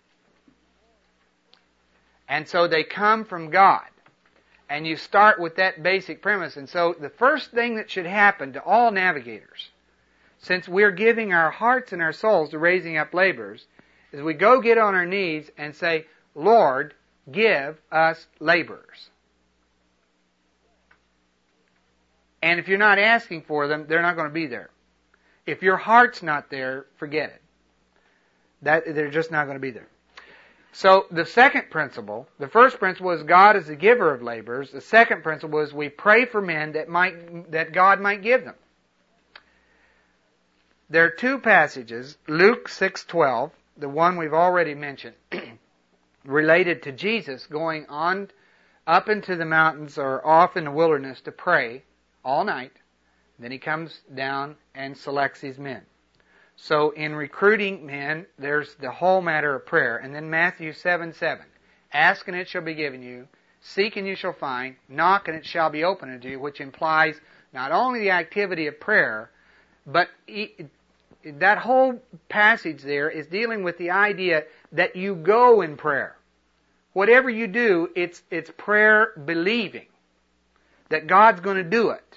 And so they come from God. And you start with that basic premise. And so the first thing that should happen to all navigators, since we're giving our hearts and our souls to raising up laborers, is we go get on our knees and say, Lord, give us laborers. And if you're not asking for them, they're not going to be there. If your heart's not there, forget it. They're just not going to be there. So the second principle, the first principle is God is the giver of laborers. The second principle is we pray for men that God might give them. There are two passages, Luke 6:12, the one we've already mentioned, related to Jesus going on up into the mountains or off in the wilderness to pray all night. Then He comes down and selects these men. So in recruiting men, there's the whole matter of prayer. And then Matthew 7:7, ask and it shall be given you, seek and you shall find, knock and it shall be opened unto you, which implies not only the activity of prayer, but that whole passage there is dealing with the idea that you go in prayer. Whatever you do, it's prayer believing that God's going to do it.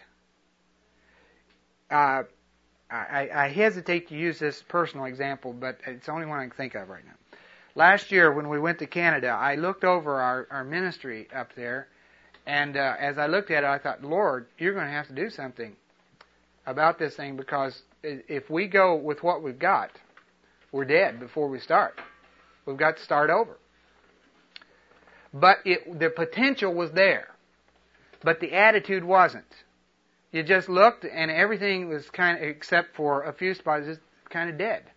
I hesitate to use this personal example, but it's the only one I can think of right now. Last year when we went to Canada, I looked over our ministry up there, and as I looked at it, I thought, Lord, you're going to have to do something about this thing, because if we go with what we've got, we're dead before we start. We've got to start over. But the potential was there, but the attitude wasn't. You just looked and everything was kind of, except for a few spots, just kind of dead.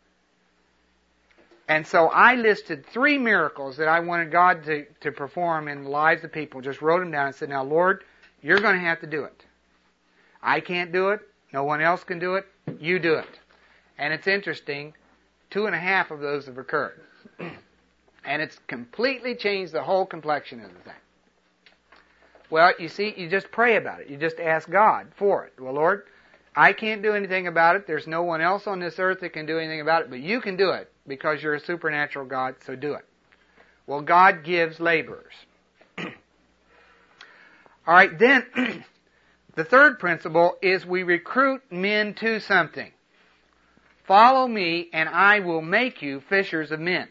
And so I listed 3 miracles that I wanted God to perform in the lives of people. Just wrote them down and said, now Lord, you're going to have to do it. I can't do it. No one else can do it. You do it. And it's interesting, 2.5 of those have occurred. And it's completely changed the whole complexion of the thing. Well, you see, you just pray about it. You just ask God for it. Well, Lord, I can't do anything about it. There's no one else on this earth that can do anything about it, but you can do it because you're a supernatural God, so do it. Well, God gives laborers. All right, then, the third principle is we recruit men to something. Follow me, and I will make you fishers of men.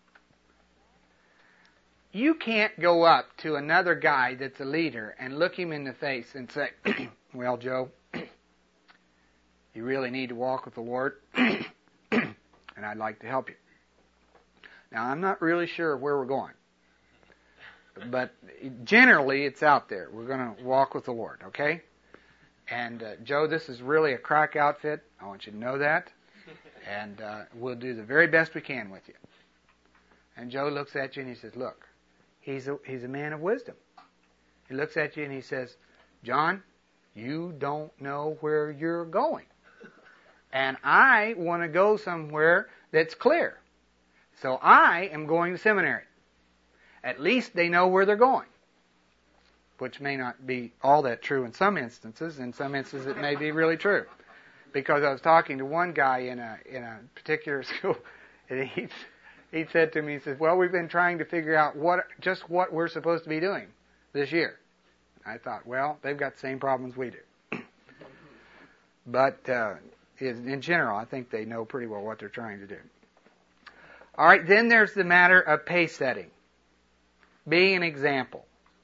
You can't go up to another guy that's a leader and look him in the face and say, well, Joe, you really need to walk with the Lord, and I'd like to help you. Now, I'm not really sure where we're going, but generally it's out there. We're going to walk with the Lord, okay? And Joe, this is really a crack outfit. I want you to know that, and we'll do the very best we can with you. And Joe looks at you and he says, look, he's a man of wisdom. He looks at you and he says, John, you don't know where you're going. And I want to go somewhere that's clear. So I am going to seminary. At least they know where they're going. Which may not be all that true in some instances. In some instances it may be really true. Because I was talking to one guy in a particular school, and he said to me, he says, well, we've been trying to figure out what we're supposed to be doing this year. I thought, well, they've got the same problems we do. But in general, I think they know pretty well what they're trying to do. All right, then there's the matter of pace setting. Being an example.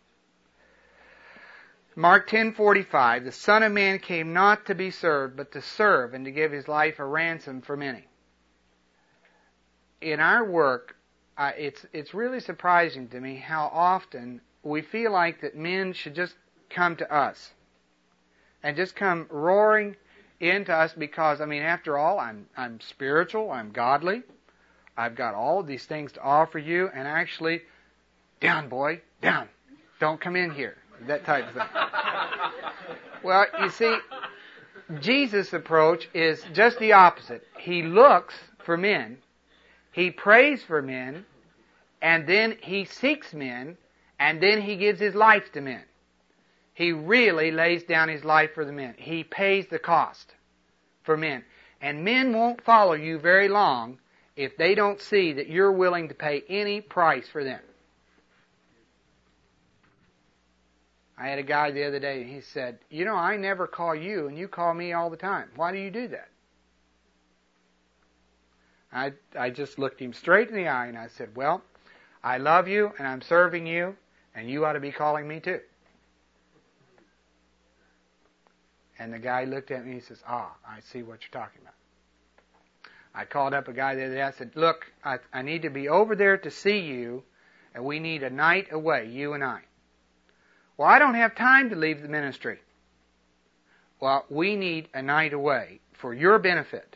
Mark 10:45, the Son of Man came not to be served, but to serve and to give His life a ransom for many. In our work, it's really surprising to me how often we feel like that men should just come to us and just come roaring into us because, I mean, after all, I'm spiritual, I'm godly, I've got all of these things to offer you, and actually, down, boy, down, don't come in here, that type of thing. Well, you see, Jesus' approach is just the opposite. He looks for men, he prays for men, and then he seeks men, and then he gives his life to men. He really lays down his life for the men. He pays the cost for men. And men won't follow you very long if they don't see that you're willing to pay any price for them. I had a guy the other day, he said, "You know, I never call you, and you call me all the time. Why do you do that?" I just looked him straight in the eye, and I said, "Well, I love you, and I'm serving you, and you ought to be calling me too." And the guy looked at me, and he says, "I see what you're talking about." I called up a guy the other day, I said, "Look, I need to be over there to see you, and we need a night away, you and I." "Well, I don't have time to leave the ministry." "Well, we need a night away for your benefit."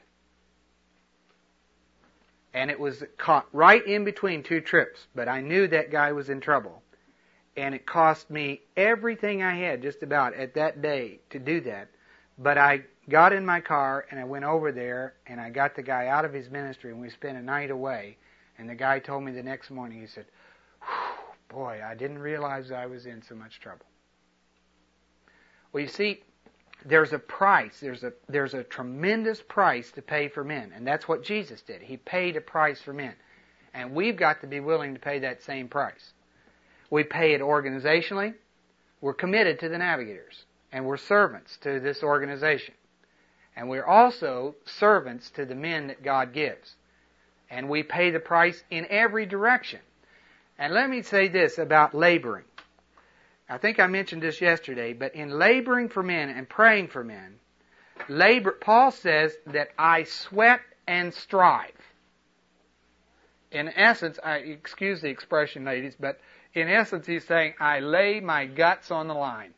And it was caught right in between two trips, but I knew that guy was in trouble. And it cost me everything I had just about at that day to do that. But I got in my car and I went over there and I got the guy out of his ministry and we spent a night away. And the guy told me the next morning, he said, "Boy, I didn't realize I was in so much trouble." Well, you see, there's a price. There's a tremendous price to pay for men. And that's what Jesus did. He paid a price for men. And we've got to be willing to pay that same price. We pay it organizationally. We're committed to the Navigators. And we're servants to this organization. And we're also servants to the men that God gives. And we pay the price in every direction. And let me say this about laboring. I think I mentioned this yesterday, but in laboring for men and praying for men, Paul says that I sweat and strive. In essence, excuse the expression, ladies, but in essence he's saying, I lay my guts on the line.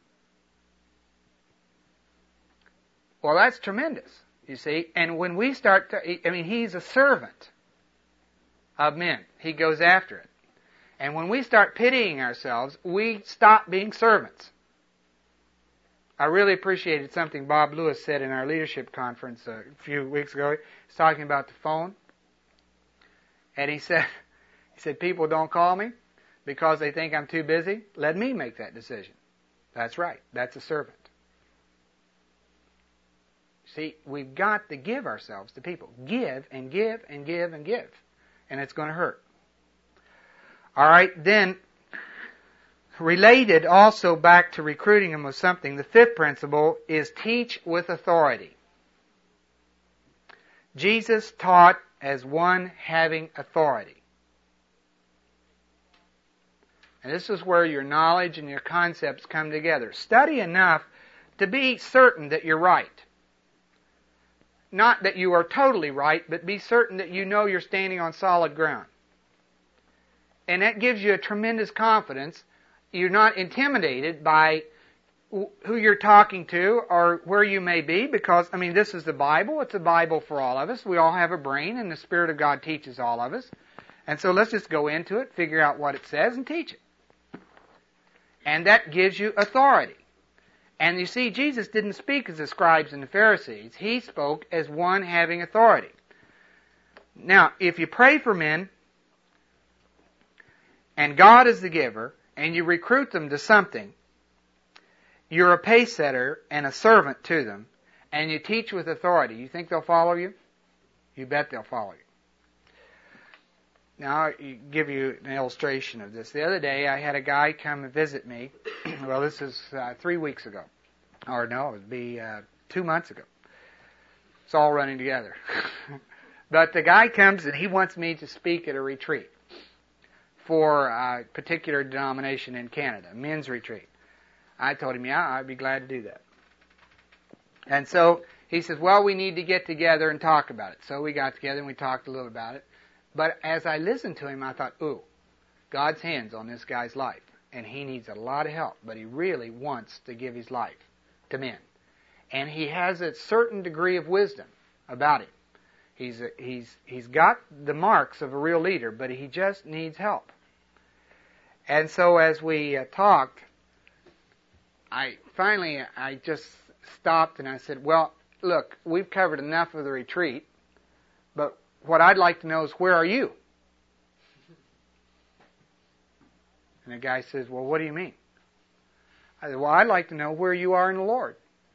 Well, that's tremendous, you see. And when we start to, he's a servant of men. He goes after it. And when we start pitying ourselves, we stop being servants. I really appreciated something Bob Lewis said in our leadership conference a few weeks ago. He was talking about the phone. And he said, people don't call me because they think I'm too busy. Let me make that decision. That's right. That's a servant. See, we've got to give ourselves to people. Give and give and give and give. And it's going to hurt. All right, then, related also back to recruiting them with something, the fifth principle is teach with authority. Jesus taught as one having authority. And this is where your knowledge and your concepts come together. Study enough to be certain that you're right. Not that you are totally right, but be certain that you know you're standing on solid ground. And that gives you a tremendous confidence. You're not intimidated by who you're talking to or where you may be because, this is the Bible. It's a Bible for all of us. We all have a brain and the Spirit of God teaches all of us. And so let's just go into it, figure out what it says, and teach it. And that gives you authority. And you see, Jesus didn't speak as the scribes and the Pharisees. He spoke as one having authority. Now, if you pray for men, and God is the giver, and you recruit them to something, you're a pace setter and a servant to them, and you teach with authority. You think they'll follow you? You bet they'll follow you. Now, I'll give you an illustration of this. The other day, I had a guy come and visit me. Well, this is 3 weeks ago. Or no, it would be 2 months ago. It's all running together. But the guy comes and he wants me to speak at a retreat for a particular denomination in Canada, a men's retreat. I told him, yeah, I'd be glad to do that. And so he says, well, we need to get together and talk about it. So we got together and we talked a little about it. But as I listened to him, I thought, ooh, God's hand's on this guy's life. And he needs a lot of help, but he really wants to give his life to men. And he has a certain degree of wisdom about him. He's got the marks of a real leader, but he just needs help. And so as we talked, I just stopped and I said, well, look, we've covered enough of the retreat, but what I'd like to know is, where are you? And the guy says, well, what do you mean? I said, well, I'd like to know where you are in the Lord.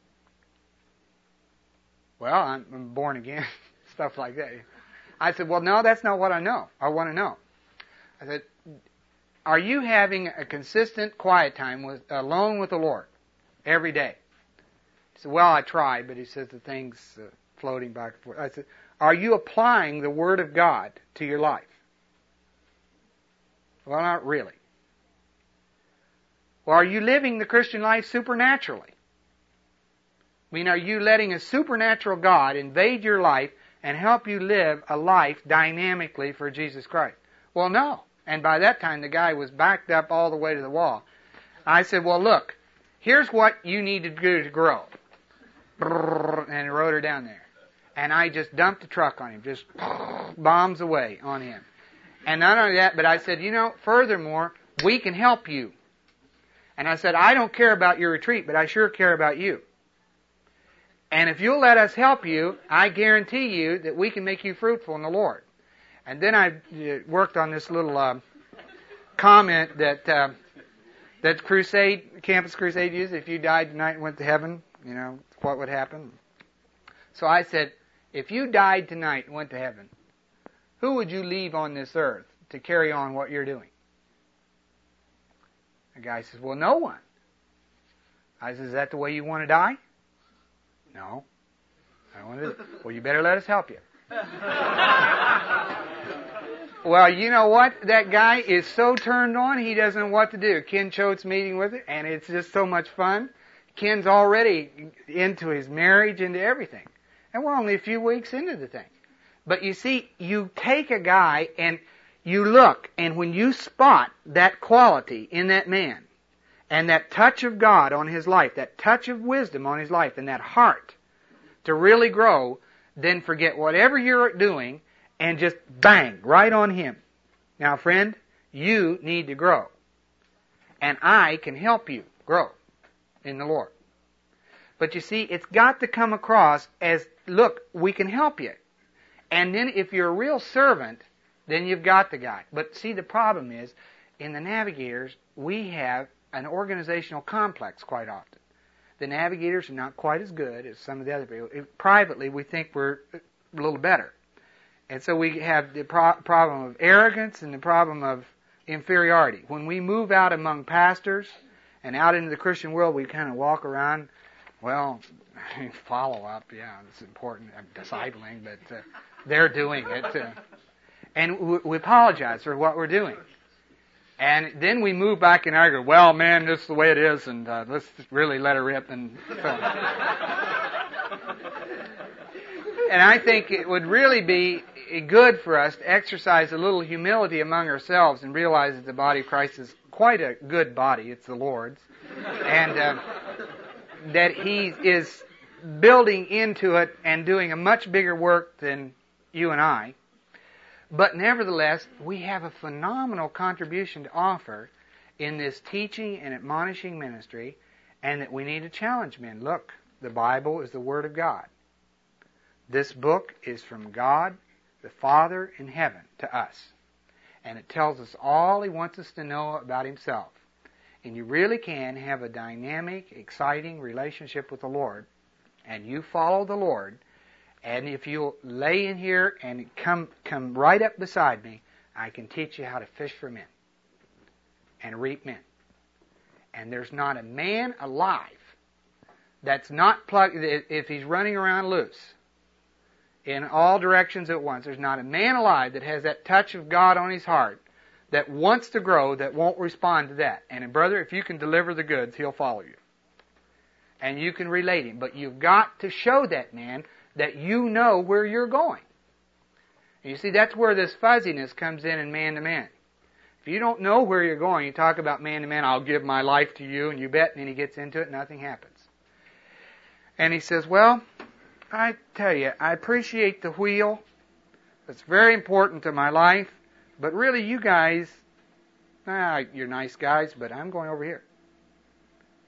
Well, I'm born again, stuff like that. I said, well, no, that's not what I know. I want to know. I said, are you having a consistent quiet time alone with the Lord every day? He said, well, I try, but he says the thing's floating back and forth. I said, are you applying the Word of God to your life? Well, not really. Well, are you living the Christian life supernaturally? I mean, are you letting a supernatural God invade your life and help you live a life dynamically for Jesus Christ? Well, no. And by that time, the guy was backed up all the way to the wall. I said, well, look, here's what you need to do to grow. And rode her down there. And I just dumped the truck on him, just bombs away on him. And not only that, but I said, furthermore, we can help you. And I said, I don't care about your retreat, but I sure care about you. And if you'll let us help you, I guarantee you that we can make you fruitful in the Lord. And then I worked on this little comment that Campus Crusade used. If you died tonight and went to heaven, what would happen? So I said, if you died tonight and went to heaven, who would you leave on this earth to carry on what you're doing? The guy says, well, no one. I said, is that the way you want to die? No. I want to. Well, you better let us help you. Well, you know what? That guy is so turned on, he doesn't know what to do. Ken Choate's meeting with it, and it's just so much fun. Ken's already into his marriage, into everything. And we're only a few weeks into the thing. But you see, you take a guy and you look, and when you spot that quality in that man, and that touch of God on his life, that touch of wisdom on his life, and that heart to really grow, then forget whatever you're doing and just bang, right on him. Now, friend, you need to grow. And I can help you grow in the Lord. But you see, it's got to come across as, look, we can help you. And then if you're a real servant, then you've got the guy. But see, the problem is, in the Navigators, we have an organizational complex quite often. The Navigators are not quite as good as some of the other people. Privately, we think we're a little better. And so we have the problem of arrogance and the problem of inferiority. When we move out among pastors and out into the Christian world, we kind of walk around, well, follow up, yeah, it's important, discipling, but they're doing it. And we apologize for what we're doing. And then we move back and argue, well, man, this is the way it is, and let's really let her rip. And I think it would really be good for us to exercise a little humility among ourselves and realize that the body of Christ is quite a good body. It's the Lord's. And that He is building into it and doing a much bigger work than you and I. But nevertheless, we have a phenomenal contribution to offer in this teaching and admonishing ministry, and that we need to challenge men. Look, the Bible is the Word of God. This book is from God, the Father in heaven, to us. And it tells us all He wants us to know about Himself. And you really can have a dynamic, exciting relationship with the Lord, and you follow the Lord. And if you'll lay in here and come right up beside me, I can teach you how to fish for men and reap men. And there's not a man alive that's not plugged, if he's running around loose in all directions at once, there's not a man alive that has that touch of God on his heart that wants to grow, that won't respond to that. And brother, if you can deliver the goods, he'll follow you. And you can relate him. But you've got to show that man that you know where you're going. And you see, that's where this fuzziness comes in man to man. If you don't know where you're going, you talk about man to man, I'll give my life to you, and you bet, and then he gets into it, nothing happens. And he says, well, I tell you, I appreciate the wheel. It's very important to my life. But really, you guys, you're nice guys, but I'm going over here.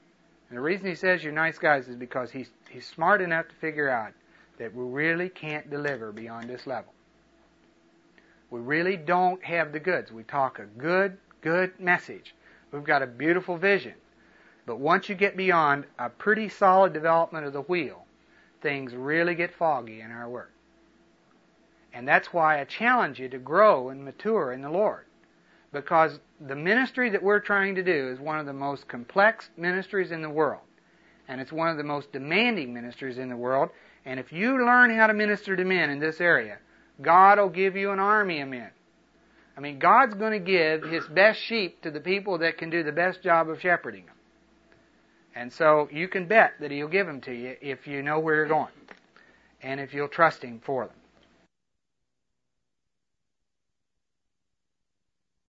And the reason he says you're nice guys is because he's smart enough to figure out that we really can't deliver beyond this level. We really don't have the goods. We talk a good message. We've got a beautiful vision. But once you get beyond a pretty solid development of the wheel, things really get foggy in our work. And that's why I challenge you to grow and mature in the Lord. Because the ministry that we're trying to do is one of the most complex ministries in the world. And it's one of the most demanding ministries in the world. And if you learn how to minister to men in this area, God will give you an army of men. I mean, God's going to give His best sheep to the people that can do the best job of shepherding them. And so you can bet that He'll give them to you if you know where you're going. And if you'll trust Him for them.